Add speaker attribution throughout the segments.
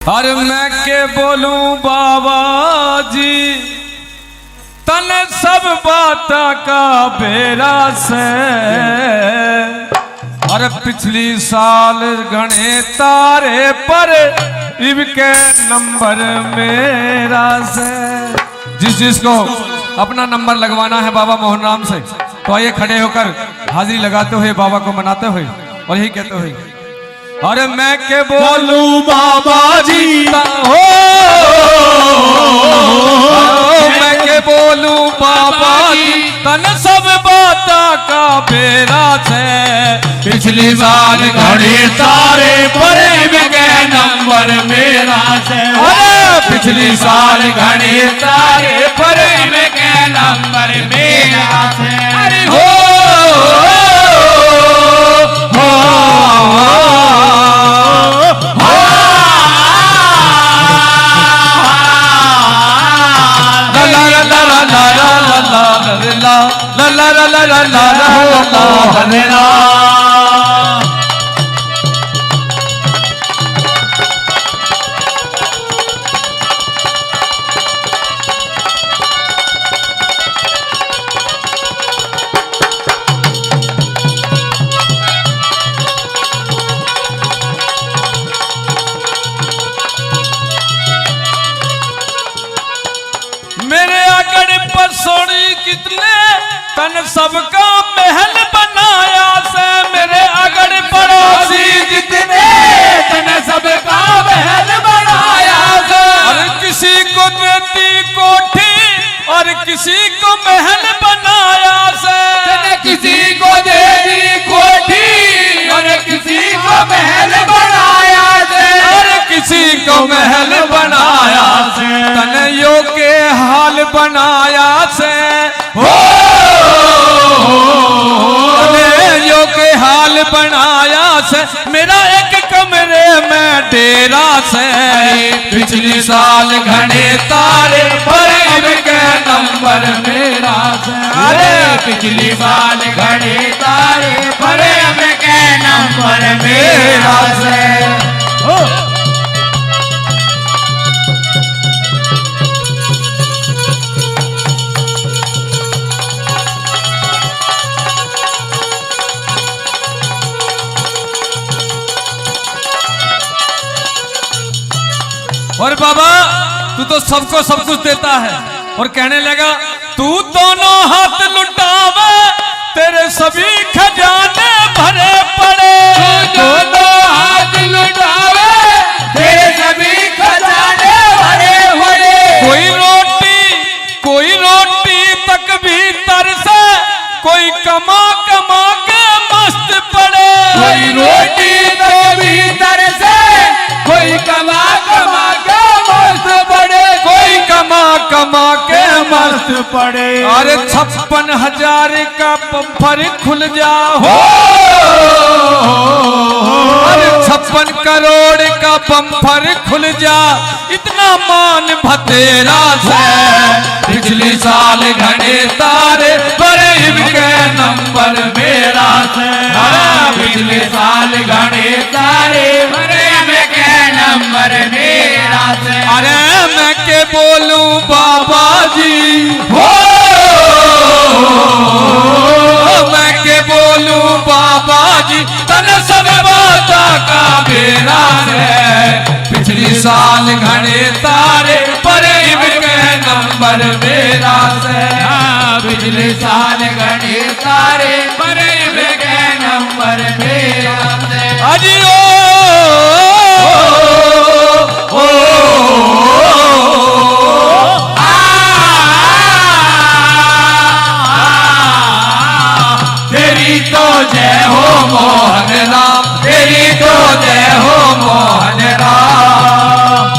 Speaker 1: अरे मैं के बोलूं बाबा जी तन सब बात का बेरा से। अरे पिछली साल गणे तारे पर इनके नंबर मेरा से। जिसको अपना नंबर लगवाना है बाबा मोहन राम से तो आइए खड़े होकर हाजिरी लगाते हुए बाबा को मनाते हुए और यही कहते हुए अरे मैं के बोलूं बाबा जी हो, मैं के बोलूं बाबा जी तन सब बात का बेरा से।
Speaker 2: पिछली साल घड़ी तारे पर इनके नंबर मेरा से।
Speaker 1: अरे
Speaker 2: पिछली साल घड़ी तारे पर इनके नंबर मेरा से। अरे हो
Speaker 1: मेरे आगड़ पर सोनी कितने तन सबका महल बनाया से। मेरे आगड़ पड़ोसी
Speaker 2: जितने तन सबका महल बनाया से।
Speaker 1: और किसी को देती कोठी और किसी को महल बनाया से।
Speaker 2: किसी को देती कोठी और किसी को महल बनाया से।
Speaker 1: और किसी को महल बनाया से। तनयों के हाल बनाया से। हो तनयों के हाल बनाया से। मेरा एक कमरे में डेरा से।
Speaker 2: पिछली साल घने तारे पर इनके नंबर मेरा से। अरे पिछली साल घने तारे पर इनके नंबर मेरा से।
Speaker 1: और बाबा तू तो सबको सब कुछ देता है और कहने लगा तू दोनों हाथ लुटावे तेरे सभी खजाने भरे पड़े।
Speaker 2: तू दोनों हाथ लुटावे तेरे सभी खजाने भरे पड़े।
Speaker 1: कोई रोटी तक भी तरसे कोई कमा कमा के मस्त पड़े।
Speaker 2: कोई रोटी तक भी तरसे कोई कमा कमा के मस्त पड़े। कोई कमा कमा के मस्त पड़े।
Speaker 1: अरे 56,000 का पंफर खुल जा हो। अरे 56 करोड़ का पंफर खुल जा इतना मान भतेरा से।
Speaker 2: पिछली साल घने तारे पर इनके नंबर मेरा से। पिछले साल घने तारे पर इनके नंबर मेरा से।
Speaker 1: अरे मैं के बोलूं बाबा जी
Speaker 2: हो
Speaker 1: मैं के बोलूं बाबा जी
Speaker 2: तन सब बात का बेरा है। पिछली साल घने तारे पर इनके नंबर मेरा से। पिछले साल घने तारे पर इनके नंबर मेरा से।
Speaker 1: अजियो
Speaker 2: तेरी तो जय हो मोहन राम। तेरी तो जय हो मोहन राम।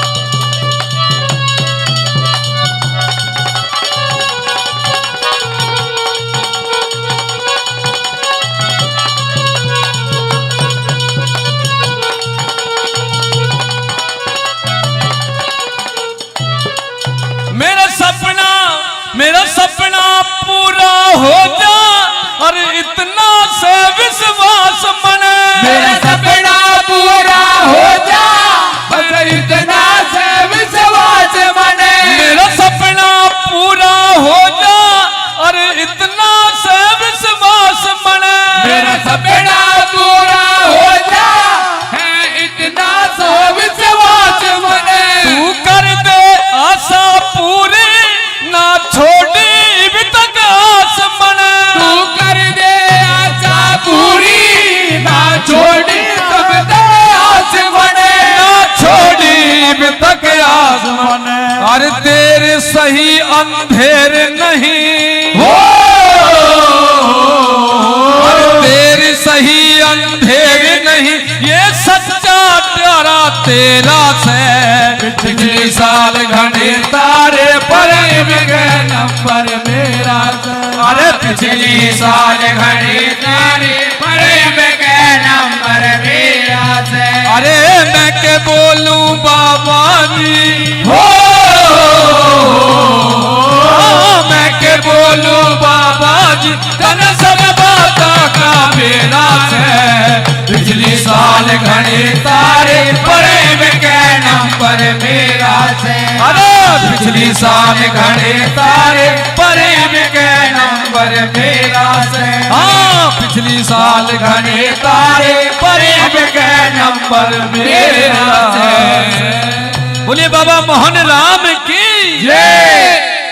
Speaker 1: मेरा सपना पूरा हो जा और इतना से विश्वास मने।
Speaker 2: मेरा सपना पूरा हो जा बस पर इतना से विश्वास मने
Speaker 1: मेरा सपना पूरा हो जा अरे इतना से विश्वास मने
Speaker 2: मेरा सपना पूरा हो जा है इतना से विश्वास मने
Speaker 1: तू कर दे आशा पूरी ना छोड़ी भी तक आस मने
Speaker 2: तू कर दे आशा पूरी ना छोड़ी तब तक आस मने
Speaker 1: ना छोड़ी भी तक आस मने अरे तेरे सही अंधेर नहीं
Speaker 2: हो
Speaker 1: अरे तेरे सही अंधेर नहीं ये सच्चा प्यारा तेरा से
Speaker 2: पिछले साल घने तारे पर गए नंबर मेरा से
Speaker 1: अरे
Speaker 2: पिछले साल घने तारे पर गए नंबर मेरा से
Speaker 1: अरे मैं के बोलूं बाबा जी
Speaker 2: हो
Speaker 1: मैं के बोलूं बाबा जी तन सब बाता का बेरा से
Speaker 2: पिछले साल घने तारे पर गए नंबर मेरा से
Speaker 1: अरे
Speaker 2: पिछले साल घने तारे पर गए नंबर मेरा से
Speaker 1: हाँ पिछली साल
Speaker 2: घने तारे पर गए नंबर मेरा से
Speaker 1: बोलिए बाबा मोहन राम की
Speaker 2: जय।